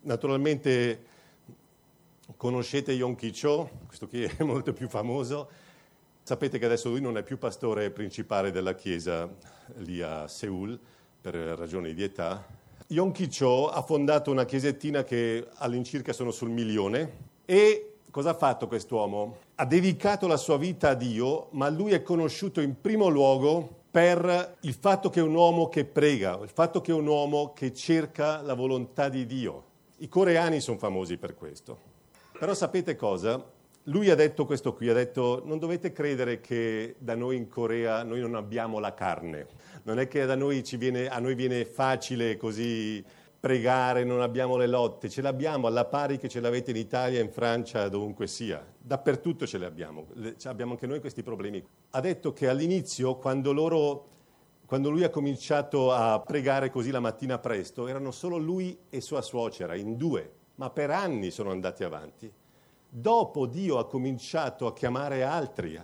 Naturalmente conoscete Yong Ki Cho, questo qui è molto più famoso. Sapete che adesso lui non è più pastore principale della chiesa lì a Seul per ragioni di età. Yong Ki Cho ha fondato una chiesettina che all'incirca sono sul 1.000.000 e cosa ha fatto quest'uomo? Ha dedicato la sua vita a Dio, ma lui è conosciuto in primo luogo per il fatto che è un uomo che prega, il fatto che è un uomo che cerca la volontà di Dio. I coreani sono famosi per questo. Però sapete cosa? Lui ha detto questo qui, ha detto non dovete credere che da noi in Corea noi non abbiamo la carne. Non è che a noi viene facile così pregare, non abbiamo le lotte, ce l'abbiamo alla pari che ce l'avete in Italia, in Francia, dovunque sia. Dappertutto ce le abbiamo. Abbiamo anche noi questi problemi. Ha detto che all'inizio, quando lui ha cominciato a pregare così la mattina presto, erano solo lui e sua suocera, in 2, ma per anni sono andati avanti. Dopo Dio ha cominciato a chiamare altri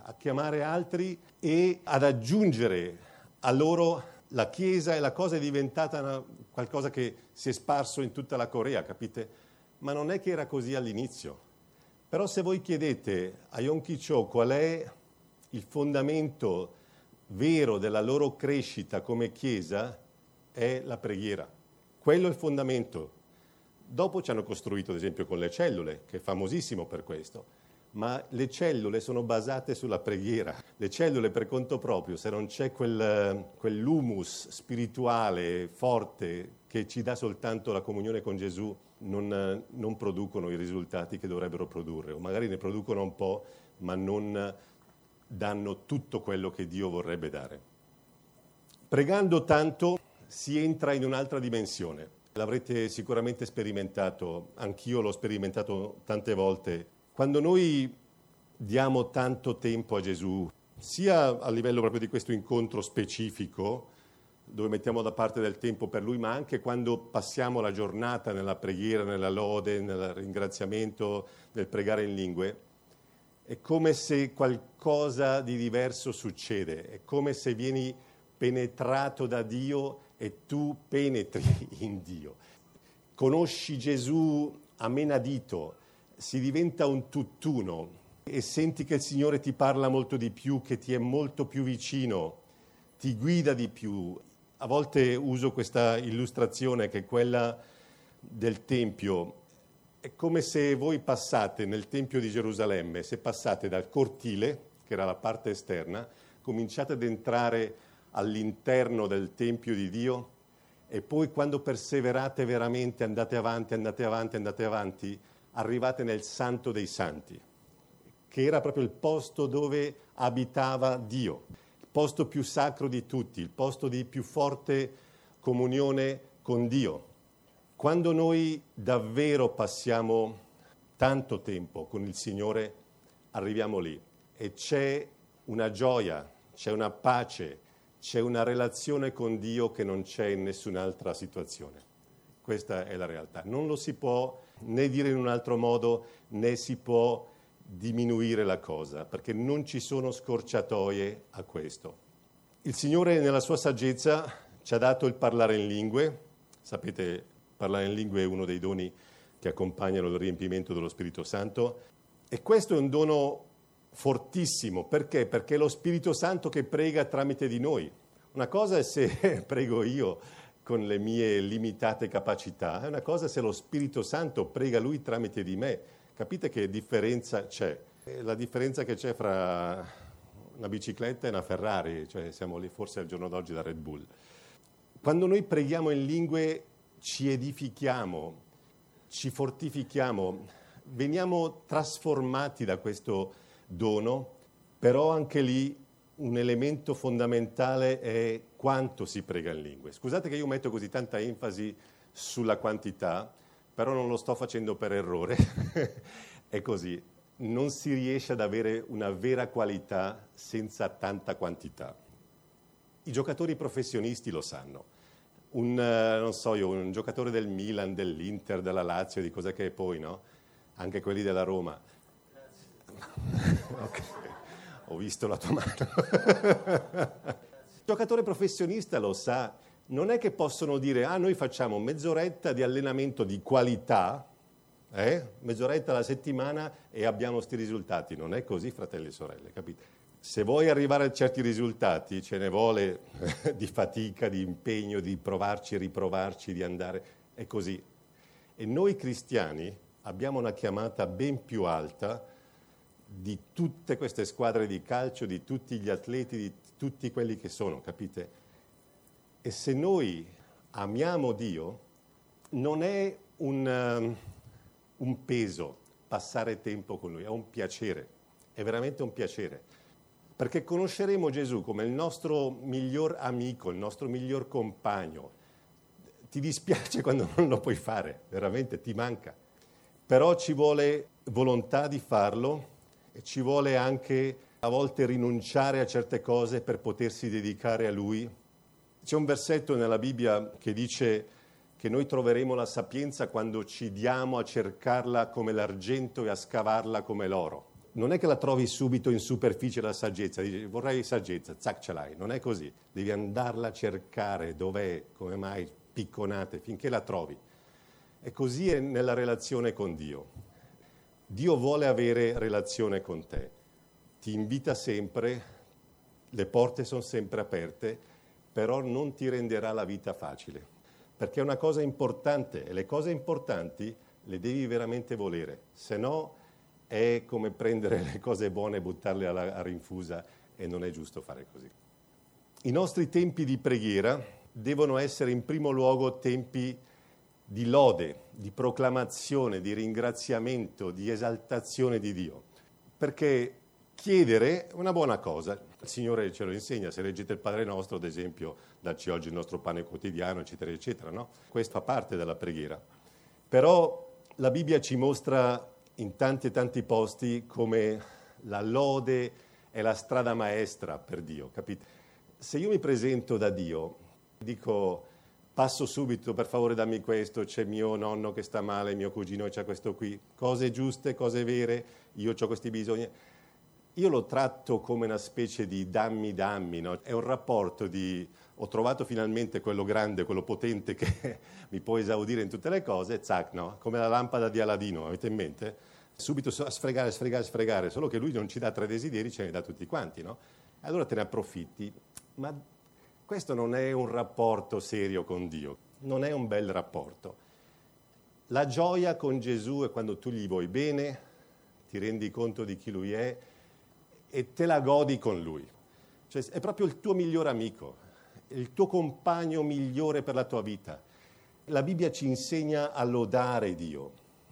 e ad aggiungere a loro la Chiesa, e la cosa è diventata qualcosa che si è sparso in tutta la Corea, capite? Ma non è che era così all'inizio. Però se voi chiedete a Yong Ki Cho qual è il fondamento vero della loro crescita come Chiesa, è la preghiera. Quello è il fondamento. Dopo ci hanno costruito, ad esempio, con le cellule, che è famosissimo per questo. Ma le cellule sono basate sulla preghiera. Le cellule per conto proprio, se non c'è quell'humus spirituale forte che ci dà soltanto la comunione con Gesù, non producono i risultati che dovrebbero produrre. O magari ne producono un po', ma non danno tutto quello che Dio vorrebbe dare. Pregando tanto si entra in un'altra dimensione. L'avrete sicuramente sperimentato, anch'io l'ho sperimentato tante volte. Quando noi diamo tanto tempo a Gesù, sia a livello proprio di questo incontro specifico, dove mettiamo da parte del tempo per Lui, ma anche quando passiamo la giornata nella preghiera, nella lode, nel ringraziamento, nel pregare in lingue, è come se qualcosa di diverso succede, è come se vieni penetrato da Dio e tu penetri in Dio. Conosci Gesù a menadito, si diventa un tutt'uno e senti che il Signore ti parla molto di più, che ti è molto più vicino, ti guida di più. A volte uso questa illustrazione che è quella del Tempio. È come se voi passate nel Tempio di Gerusalemme, se passate dal cortile, che era la parte esterna, cominciate ad entrare all'interno del Tempio di Dio e poi quando perseverate veramente, andate avanti, arrivate nel Santo dei Santi, che era proprio il posto dove abitava Dio, il posto più sacro di tutti, il posto di più forte comunione con Dio. Quando noi davvero passiamo tanto tempo con il Signore, arriviamo lì e c'è una gioia, c'è una pace, c'è una relazione con Dio che non c'è in nessun'altra situazione. Questa è la realtà. Non lo si può né dire in un altro modo, né si può diminuire la cosa, perché non ci sono scorciatoie a questo. Il Signore nella sua saggezza ci ha dato il parlare in lingue. Sapete, parlare in lingue è uno dei doni che accompagnano il riempimento dello Spirito Santo. E questo è un dono fortissimo. Perché? Perché è lo Spirito Santo che prega tramite di noi. Una cosa è se prego io con le mie limitate capacità, è una cosa se lo Spirito Santo prega Lui tramite di me. Capite che differenza c'è? La differenza che c'è fra una bicicletta e una Ferrari, cioè siamo lì forse al giorno d'oggi da Red Bull. Quando noi preghiamo in lingue ci edifichiamo, ci fortifichiamo, veniamo trasformati da questo dono, però anche lì un elemento fondamentale è quanto si prega in lingue. Scusate che io metto così tanta enfasi sulla quantità, però non lo sto facendo per errore, è così. Non si riesce ad avere una vera qualità senza tanta quantità. I giocatori professionisti lo sanno. Un giocatore del Milan, dell'Inter, della Lazio, di cosa che è poi, no? Anche quelli della Roma. Ok, ho visto la tua mano. Il giocatore professionista lo sa non è che possono dire, noi facciamo mezz'oretta di allenamento di qualità, mezz'oretta alla settimana e abbiamo sti risultati. Non è così, fratelli e sorelle, capite? Se vuoi arrivare a certi risultati, ce ne vuole di fatica, di impegno, di provarci, riprovarci, di andare, è così. E noi cristiani abbiamo una chiamata ben più alta di tutte queste squadre di calcio, di tutti gli atleti, di tutti quelli che sono, capite? E se noi amiamo Dio, non è un peso passare tempo con Lui, è un piacere, è veramente un piacere. Perché conosceremo Gesù come il nostro miglior amico, il nostro miglior compagno. Ti dispiace quando non lo puoi fare, veramente ti manca. Però ci vuole volontà di farlo e ci vuole anche a volte rinunciare a certe cose per potersi dedicare a Lui. C'è un versetto nella Bibbia che dice che noi troveremo la sapienza quando ci diamo a cercarla come l'argento e a scavarla come l'oro. Non è che la trovi subito in superficie la saggezza, dici vorrei saggezza, zac ce l'hai, non è così. Devi andarla a cercare, dov'è, come mai, picconate, finché la trovi. E così è nella relazione con Dio. Dio vuole avere relazione con te, ti invita sempre, le porte sono sempre aperte, però non ti renderà la vita facile, perché è una cosa importante e le cose importanti le devi veramente volere, se no è come prendere le cose buone e buttarle a rinfusa e non è giusto fare così. I nostri tempi di preghiera devono essere in primo luogo tempi di lode, di proclamazione, di ringraziamento, di esaltazione di Dio, perché chiedere è una buona cosa. Il Signore ce lo insegna, se leggete il Padre Nostro, ad esempio, dacci oggi il nostro pane quotidiano, eccetera, eccetera, no? Questo fa parte della preghiera. Però la Bibbia ci mostra in tanti e tanti posti come la lode è la strada maestra per Dio, capite? Se io mi presento da Dio, dico passo subito, per favore dammi questo, c'è mio nonno che sta male, mio cugino c'ha questo qui, cose giuste, cose vere, io ho questi bisogni. Io lo tratto come una specie di dammi, no? È un rapporto di ho trovato finalmente quello grande, quello potente che mi può esaudire in tutte le cose, zac, no? Come la lampada di Aladino, avete in mente? Subito a sfregare, solo che lui non ci dà 3 desideri, ce ne dà tutti quanti, no? Allora te ne approfitti, ma questo non è un rapporto serio con Dio, non è un bel rapporto. La gioia con Gesù è quando tu gli vuoi bene, ti rendi conto di chi Lui è e te la godi con Lui. Cioè, è proprio il tuo miglior amico, il tuo compagno migliore per la tua vita. La Bibbia ci insegna a lodare Dio,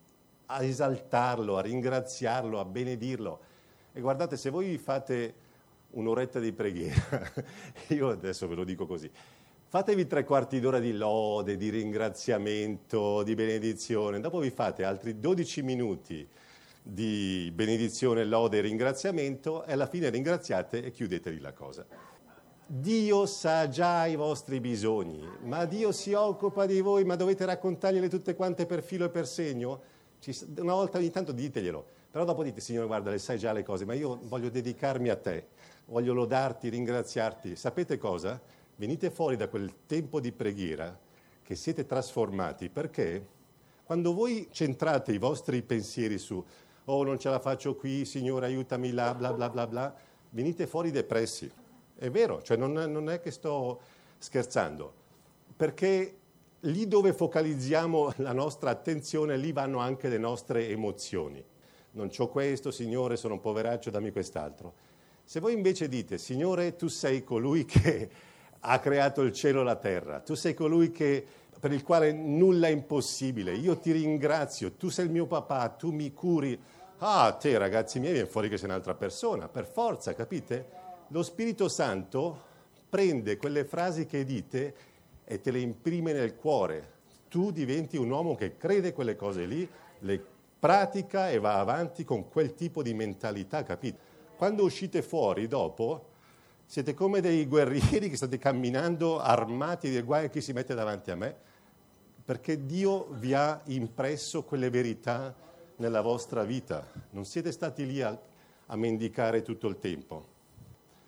a esaltarlo, a ringraziarlo, a benedirlo. E guardate, se voi fate un'oretta di preghiera, io adesso ve lo dico così, fatevi 3/4 d'ora di lode, di ringraziamento, di benedizione, dopo vi fate altri 12 minuti di benedizione, lode e ringraziamento e alla fine ringraziate e chiudetevi la cosa. Dio sa già i vostri bisogni, ma Dio si occupa di voi, ma dovete raccontargliele tutte quante per filo e per segno? Una volta ogni tanto diteglielo, però dopo dite, Signore, guarda, le sai già le cose, ma io voglio dedicarmi a te, voglio lodarti, ringraziarti. Sapete cosa? Venite fuori da quel tempo di preghiera che siete trasformati, perché quando voi centrate i vostri pensieri su oh, non ce la faccio qui, Signore, aiutami là, bla bla bla bla, venite fuori depressi. È vero, cioè non è che sto scherzando, perché lì dove focalizziamo la nostra attenzione, lì vanno anche le nostre emozioni. Non c'ho questo, Signore, sono un poveraccio, dammi quest'altro. Se voi invece dite, Signore, tu sei colui che ha creato il cielo e la terra, tu sei colui per il quale nulla è impossibile, io ti ringrazio, tu sei il mio papà, tu mi curi. Ah, te ragazzi miei, viene fuori che sei un'altra persona, per forza, capite? Lo Spirito Santo prende quelle frasi che dite e te le imprime nel cuore. Tu diventi un uomo che crede quelle cose lì, le pratica e va avanti con quel tipo di mentalità, capite? Quando uscite fuori dopo, siete come dei guerrieri che state camminando armati di guai a chi si mette davanti a me, perché Dio vi ha impresso quelle verità nella vostra vita. Non siete stati lì a mendicare tutto il tempo.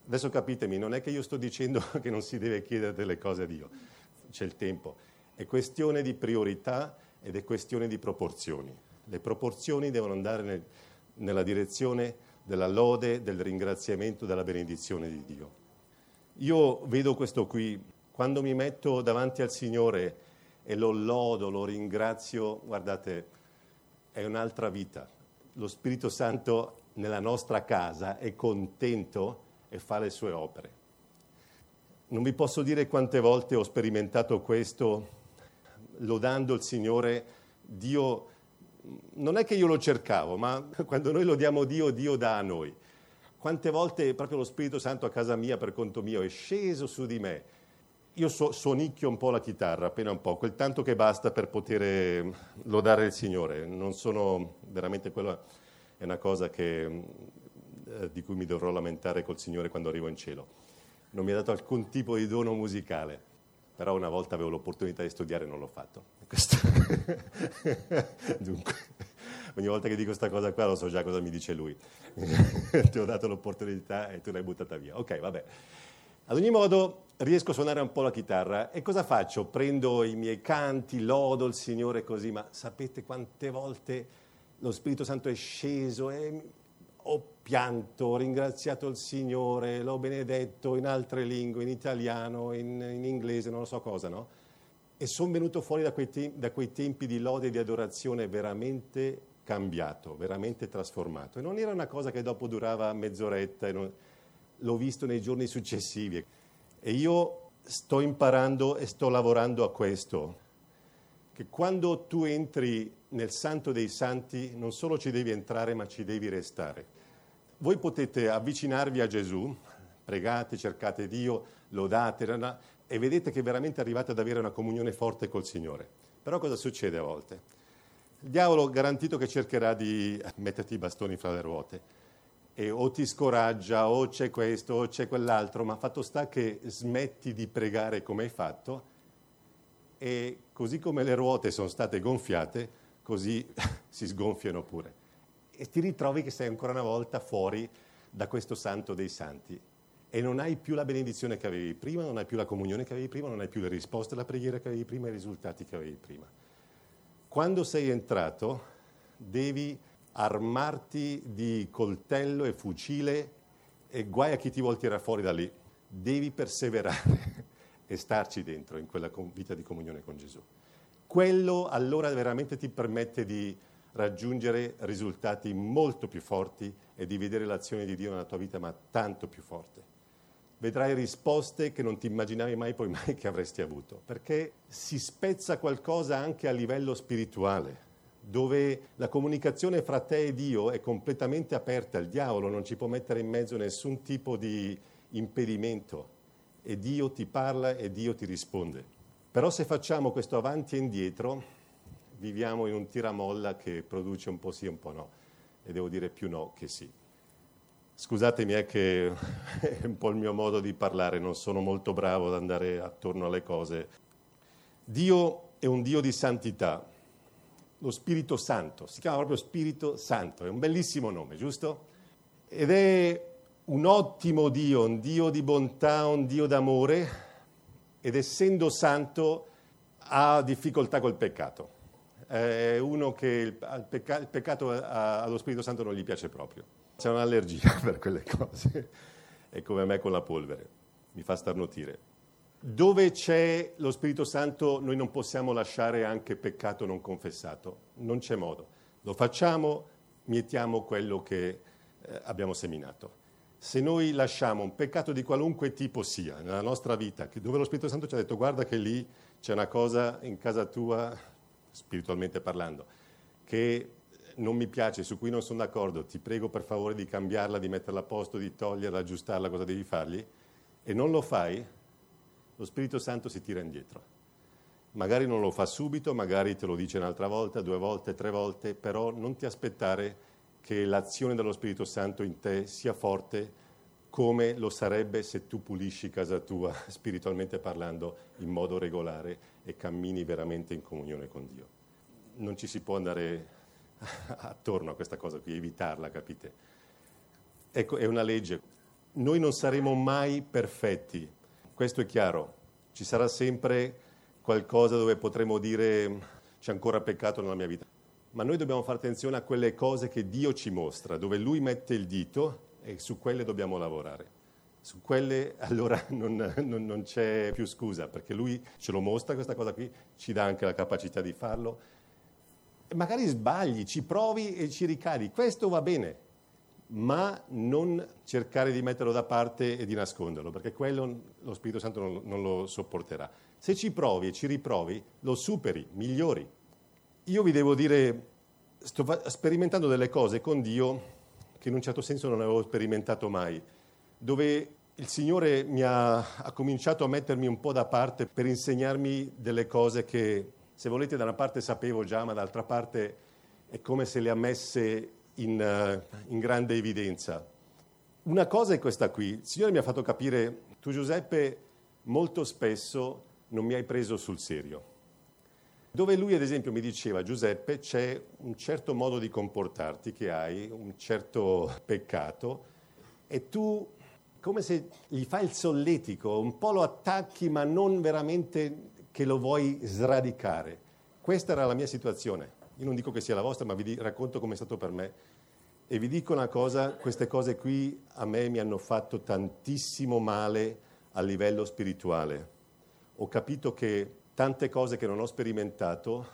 Adesso capitemi, non è che io sto dicendo che non si deve chiedere delle cose a Dio, c'è il tempo. È questione di priorità ed è questione di proporzioni. Le proporzioni devono andare nella direzione della lode, del ringraziamento, della benedizione di Dio. Io vedo questo qui, quando mi metto davanti al Signore e lo lodo, lo ringrazio, guardate, è un'altra vita. Lo Spirito Santo nella nostra casa è contento e fa le sue opere. Non vi posso dire quante volte ho sperimentato questo, lodando il Signore. Dio, non è che io lo cercavo, ma quando noi lodiamo Dio, Dio dà a noi. Quante volte proprio lo Spirito Santo a casa mia, per conto mio, è sceso su di me. Io suonicchio un po' la chitarra, appena un po', quel tanto che basta per poter lodare il Signore. Non sono veramente, quella è una cosa di cui mi dovrò lamentare col Signore quando arrivo in cielo. Non mi ha dato alcun tipo di dono musicale, però una volta avevo l'opportunità di studiare e non l'ho fatto. Dunque, ogni volta che dico questa cosa qua lo so già cosa mi dice lui. Ti ho dato l'opportunità e tu l'hai buttata via. Ok, vabbè. Ad ogni modo riesco a suonare un po' la chitarra e cosa faccio? Prendo i miei canti, lodo il Signore così, ma sapete quante volte lo Spirito Santo è sceso e ho pianto, ho ringraziato il Signore, l'ho benedetto in altre lingue, in italiano, in inglese, non lo so cosa, no? E sono venuto fuori da quei tempi di lode e di adorazione veramente cambiato, veramente trasformato. E non era una cosa che dopo durava mezz'oretta, l'ho visto nei giorni successivi. E io sto imparando e sto lavorando a questo, che quando tu entri nel Santo dei Santi non solo ci devi entrare, ma ci devi restare. Voi potete avvicinarvi a Gesù, pregate, cercate Dio, lodate, e vedete che veramente arrivate ad avere una comunione forte col Signore. Però cosa succede a volte? Il diavolo garantito che cercherà di metterti i bastoni fra le ruote. E o ti scoraggia, o c'è questo, o c'è quell'altro, ma fatto sta che smetti di pregare come hai fatto e così come le ruote sono state gonfiate, così si sgonfiano pure. E ti ritrovi che sei ancora una volta fuori da questo Santo dei Santi e non hai più la benedizione che avevi prima, non hai più la comunione che avevi prima, non hai più le risposte alla preghiera che avevi prima, i risultati che avevi prima. Quando sei entrato devi armarti di coltello e fucile e guai a chi ti vuol tirare fuori da lì. Devi perseverare e starci dentro in quella vita di comunione con Gesù. Quello allora veramente ti permette di raggiungere risultati molto più forti e di vedere l'azione di Dio nella tua vita, ma tanto più forte. Vedrai risposte che non ti immaginavi mai poi mai che avresti avuto, perché si spezza qualcosa anche a livello spirituale, dove la comunicazione fra te e Dio è completamente aperta, il diavolo non ci può mettere in mezzo nessun tipo di impedimento e Dio ti parla e Dio ti risponde. Però se facciamo questo avanti e indietro, viviamo in un tiramolla che produce un po' sì e un po' no, e devo dire più no che sì. Scusatemi, è che è un po' il mio modo di parlare, non sono molto bravo ad andare attorno alle cose. Dio è un Dio di santità. Lo Spirito Santo, si chiama proprio Spirito Santo, è un bellissimo nome, giusto? Ed è un ottimo Dio, un Dio di bontà, un Dio d'amore, ed essendo santo ha difficoltà col peccato. È uno che il peccato allo Spirito Santo non gli piace proprio. C'è un'allergia per quelle cose, è come me con la polvere, mi fa starnutire. Dove c'è lo Spirito Santo noi non possiamo lasciare anche peccato non confessato, non c'è modo. Lo facciamo, mietiamo quello che abbiamo seminato. Se noi lasciamo un peccato di qualunque tipo sia nella nostra vita, dove lo Spirito Santo ci ha detto guarda che lì c'è una cosa in casa tua, spiritualmente parlando, che non mi piace, su cui non sono d'accordo, ti prego per favore di cambiarla, di metterla a posto, di toglierla, aggiustarla, cosa devi fargli, e non lo fai, lo Spirito Santo si tira indietro. Magari non lo fa subito, magari te lo dice un'altra volta, 2 volte, 3 volte, però non ti aspettare che l'azione dello Spirito Santo in te sia forte come lo sarebbe se tu pulisci casa tua, spiritualmente parlando, in modo regolare e cammini veramente in comunione con Dio. Non ci si può andare attorno a questa cosa qui, evitarla, capite? Ecco, è una legge. noi non saremo mai perfetti, questo è chiaro. Ci sarà sempre qualcosa dove potremo dire c'è ancora peccato nella mia vita. Ma noi dobbiamo fare attenzione a quelle cose che Dio ci mostra, dove Lui mette il dito e su quelle dobbiamo lavorare. Su quelle allora non c'è più scusa, perché Lui ce lo mostra questa cosa qui, ci dà anche la capacità di farlo. E magari sbagli, ci provi e ci ricadi, questo va bene, ma non cercare di metterlo da parte e di nasconderlo, perché quello lo Spirito Santo non lo sopporterà. Se ci provi e ci riprovi, lo superi, migliori. Io vi devo dire, sto sperimentando delle cose con Dio che in un certo senso non avevo sperimentato mai, dove il Signore mi ha cominciato a mettermi un po' da parte per insegnarmi delle cose che, se volete, da una parte sapevo già, ma dall'altra parte è come se le ha messe in grande evidenza. Una cosa è questa qui, il Signore mi ha fatto capire, tu Giuseppe molto spesso non mi hai preso sul serio. Dove lui, ad esempio, mi diceva, Giuseppe, c'è un certo modo di comportarti che hai, un certo peccato, e tu, come se gli fai il solletico, un po' lo attacchi, ma non veramente che lo vuoi sradicare. Questa era la mia situazione. Io non dico che sia la vostra, ma vi racconto come è stato per me. E vi dico una cosa, queste cose qui a me mi hanno fatto tantissimo male a livello spirituale. Ho capito che tante cose che non ho sperimentato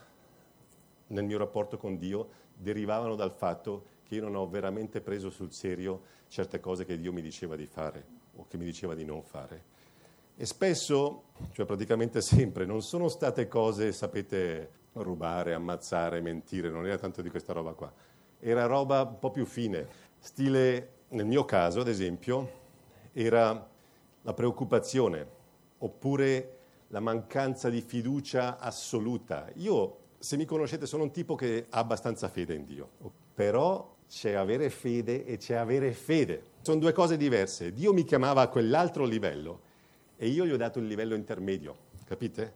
nel mio rapporto con Dio derivavano dal fatto che io non ho veramente preso sul serio certe cose che Dio mi diceva di fare o che mi diceva di non fare. E spesso, cioè praticamente sempre, non sono state cose, sapete, rubare, ammazzare, mentire, non era tanto di questa roba qua. Era roba un po' più fine. Stile, nel mio caso, ad esempio, era la preoccupazione, oppure la mancanza di fiducia assoluta. Io, se mi conoscete, sono un tipo che ha abbastanza fede in Dio, però c'è avere fede e c'è avere fede. Sono due cose diverse. Dio mi chiamava a quell'altro livello e io gli ho dato il livello intermedio, capite?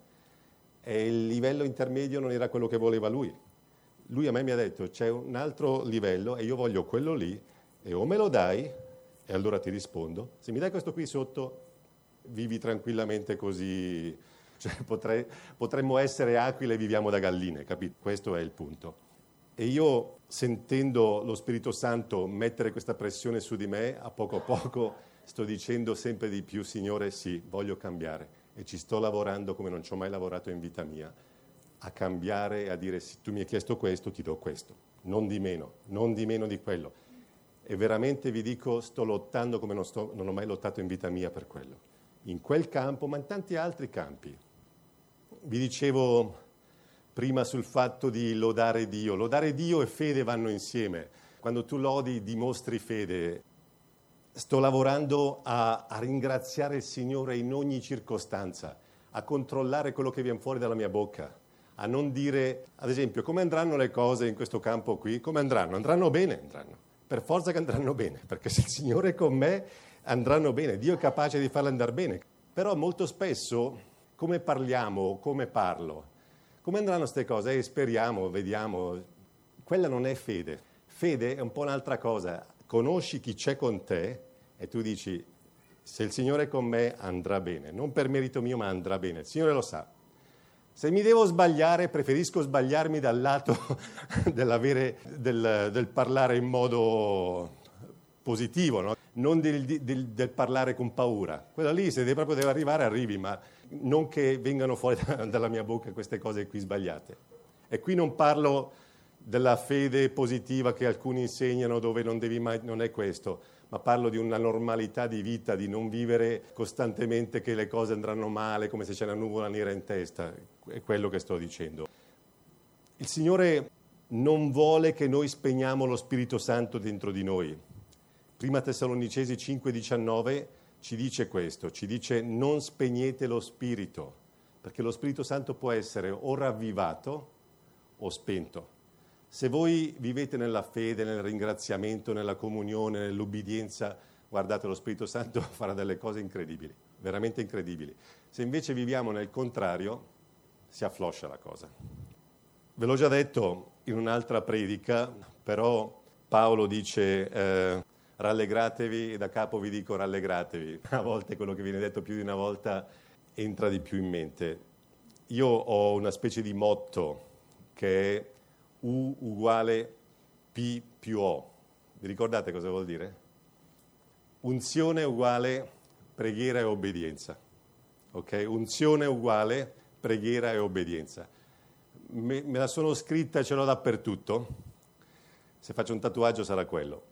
E il livello intermedio non era quello che voleva lui. Lui a me mi ha detto c'è un altro livello e io voglio quello lì e o me lo dai e allora ti rispondo. Se mi dai questo qui sotto, vivi tranquillamente così, cioè potremmo essere aquile e viviamo da galline, capito? Questo è il punto. E io, sentendo lo Spirito Santo mettere questa pressione su di me, a poco sto dicendo sempre di più, Signore, sì, voglio cambiare. E ci sto lavorando come non ci ho mai lavorato in vita mia, a cambiare e a dire, se tu mi hai chiesto questo, ti do questo, non di meno di quello. E veramente vi dico, sto lottando come non ho mai lottato in vita mia per quello. In quel campo, ma in tanti altri campi. Vi dicevo prima sul fatto di lodare Dio. Lodare Dio e fede vanno insieme. Quando tu lodi, dimostri fede. Sto lavorando a ringraziare il Signore in ogni circostanza, a controllare quello che viene fuori dalla mia bocca, a non dire, ad esempio, come andranno le cose in questo campo qui? Come andranno? Andranno bene, andranno. Per forza che andranno bene, perché se il Signore è con me, andranno bene. Dio è capace di farle andare bene. Però molto spesso, come parliamo, come parlo, come andranno queste cose? Speriamo, vediamo. Quella non è fede. Fede è un po' un'altra cosa. Conosci chi c'è con te e tu dici, se il Signore è con me andrà bene. Non per merito mio, ma andrà bene. Il Signore lo sa. Se mi devo sbagliare, preferisco sbagliarmi dal lato del parlare in modo positivo, no? Non del parlare con paura. Quella lì, se proprio deve arrivare, arrivi, ma non che vengano fuori dalla mia bocca queste cose qui sbagliate. E qui non parlo della fede positiva che alcuni insegnano, dove non devi mai, non è questo, ma parlo di una normalità di vita, di non vivere costantemente che le cose andranno male, come se c'è una nuvola nera in testa. È quello che sto dicendo. Il Signore non vuole che noi spegniamo lo Spirito Santo dentro di noi. Prima Tessalonicesi 5,19 ci dice questo, ci dice non spegnete lo Spirito, perché lo Spirito Santo può essere o ravvivato o spento. Se voi vivete nella fede, nel ringraziamento, nella comunione, nell'ubbidienza, guardate, lo Spirito Santo farà delle cose incredibili, veramente incredibili. Se invece viviamo nel contrario, si affloscia la cosa. Ve l'ho già detto in un'altra predica, però Paolo dice, rallegratevi, e da capo vi dico rallegratevi. A volte quello che viene detto più di una volta entra di più in mente. Io ho una specie di motto che è U uguale P più O. Vi ricordate cosa vuol dire? Unzione uguale preghiera e obbedienza. Ok? Unzione uguale preghiera e obbedienza. Me la sono scritta e ce l'ho dappertutto. Se faccio un tatuaggio sarà quello.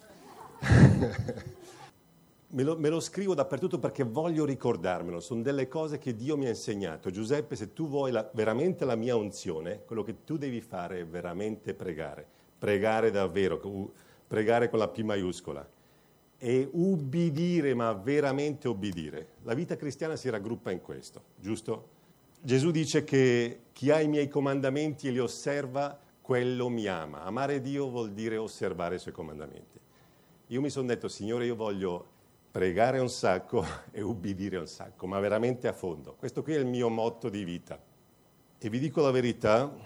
Me lo scrivo dappertutto perché voglio ricordarmelo. Sono delle cose che Dio mi ha insegnato. Giuseppe, se tu vuoi veramente la mia unzione, quello che tu devi fare è veramente pregare. Pregare davvero, pregare con la P maiuscola. E ubbidire, ma veramente ubbidire. La vita cristiana si raggruppa in questo, giusto? Gesù dice che chi ha i miei comandamenti e li osserva, quello mi ama. Amare Dio vuol dire osservare i suoi comandamenti. Io mi sono detto, Signore, io voglio pregare un sacco e ubbidire un sacco, ma veramente a fondo. Questo qui è il mio motto di vita. E vi dico la verità,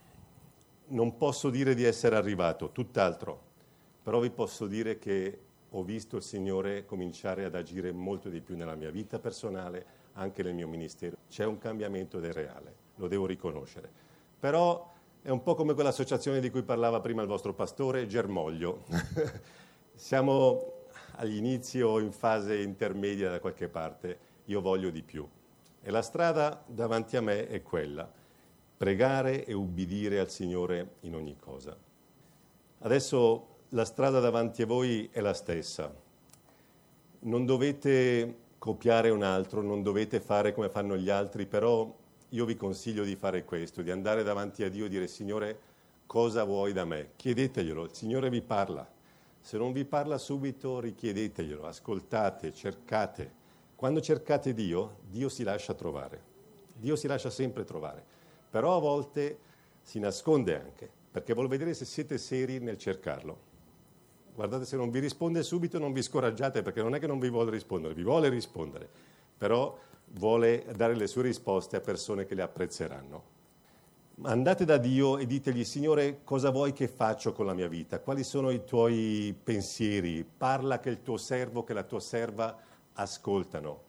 non posso dire di essere arrivato, tutt'altro, però vi posso dire che ho visto il Signore cominciare ad agire molto di più nella mia vita personale, anche nel mio ministero. C'è un cambiamento ed è reale, lo devo riconoscere. Però è un po' come quell'associazione di cui parlava prima il vostro pastore, Germoglio. Siamo agli inizi o in fase intermedia da qualche parte, io voglio di più. E la strada davanti a me è quella, pregare e ubbidire al Signore in ogni cosa. Adesso la strada davanti a voi è la stessa. Non dovete copiare un altro, non dovete fare come fanno gli altri, però io vi consiglio di fare questo, di andare davanti a Dio e dire, Signore, cosa vuoi da me? Chiedeteglielo, il Signore vi parla. Se non vi parla subito, richiedeteglielo, ascoltate, cercate. Quando cercate Dio, Dio si lascia trovare. Dio si lascia sempre trovare. Però a volte si nasconde anche, perché vuol vedere se siete seri nel cercarlo. Guardate, se non vi risponde subito non vi scoraggiate, perché non è che non vi vuole rispondere, vi vuole rispondere, però vuole dare le sue risposte a persone che le apprezzeranno. Andate da Dio e ditegli, Signore, cosa vuoi che faccio con la mia vita? Quali sono i tuoi pensieri? Parla che il tuo servo, che la tua serva ascoltano.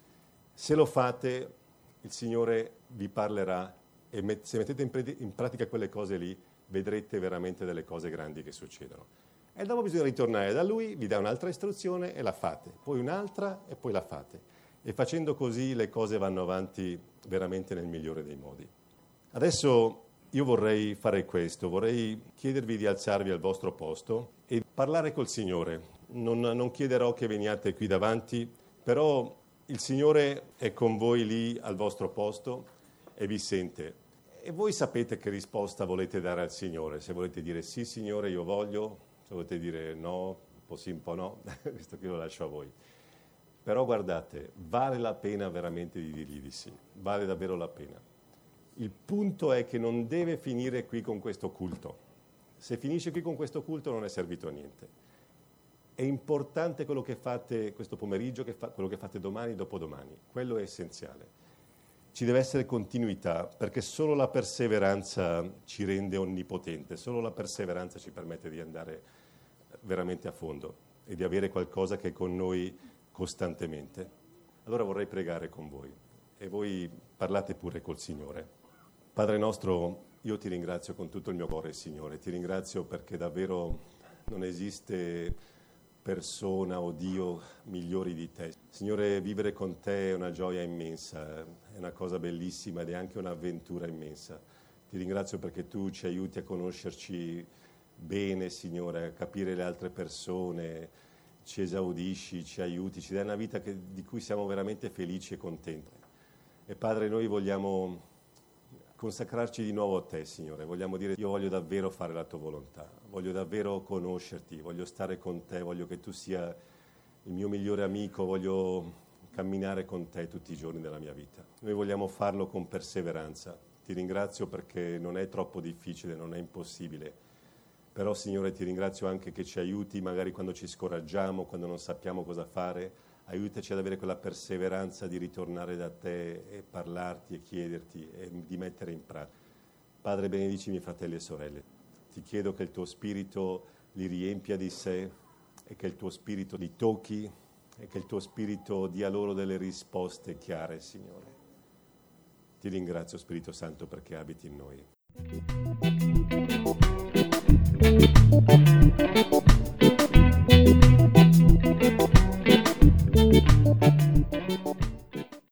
Se lo fate, il Signore vi parlerà e se mettete in pratica quelle cose lì, vedrete veramente delle cose grandi che succedono. E dopo bisogna ritornare da Lui, vi dà un'altra istruzione e la fate, poi un'altra e poi la fate. E facendo così le cose vanno avanti veramente nel migliore dei modi. Adesso io vorrei fare questo, vorrei chiedervi di alzarvi al vostro posto e parlare col Signore. Non chiederò che veniate qui davanti, però il Signore è con voi lì al vostro posto e vi sente. E voi sapete che risposta volete dare al Signore. Se volete dire sì, Signore, io voglio, se volete dire no, un po' sì, un po' no, questo qui lo lascio a voi. Però guardate, vale la pena veramente di dirgli di sì, vale davvero la pena. Il punto è che non deve finire qui con questo culto. Se finisce qui con questo culto non è servito a niente. È importante quello che fate questo pomeriggio, quello che fate domani, dopodomani. Quello è essenziale. Ci deve essere continuità, perché solo la perseveranza ci rende onnipotente, solo la perseveranza ci permette di andare veramente a fondo e di avere qualcosa che è con noi costantemente. Allora vorrei pregare con voi e voi parlate pure col Signore. Padre nostro, io ti ringrazio con tutto il mio cuore, Signore, ti ringrazio perché davvero non esiste persona o Dio migliori di te. Signore, vivere con te è una gioia immensa, è una cosa bellissima ed è anche un'avventura immensa. Ti ringrazio perché tu ci aiuti a conoscerci bene, Signore, a capire le altre persone, ci esaudisci, ci aiuti, ci dai una vita di cui siamo veramente felici e contenti. E Padre, noi vogliamo consacrarci di nuovo a te, Signore. Vogliamo dire, io voglio davvero fare la tua volontà, voglio davvero conoscerti, voglio stare con te, voglio che tu sia il mio migliore amico, voglio camminare con te tutti i giorni della mia vita. Noi vogliamo farlo con perseveranza. Ti ringrazio perché non è troppo difficile, non è impossibile. Però, Signore, ti ringrazio anche che ci aiuti magari quando ci scoraggiamo, quando non sappiamo cosa fare. Aiutaci ad avere quella perseveranza di ritornare da te e parlarti e chiederti e di mettere in pratica. Padre, benedici i miei fratelli e sorelle. Ti chiedo che il tuo Spirito li riempia di sé e che il tuo Spirito li tocchi e che il tuo Spirito dia loro delle risposte chiare, Signore. Ti ringrazio, Spirito Santo, perché abiti in noi.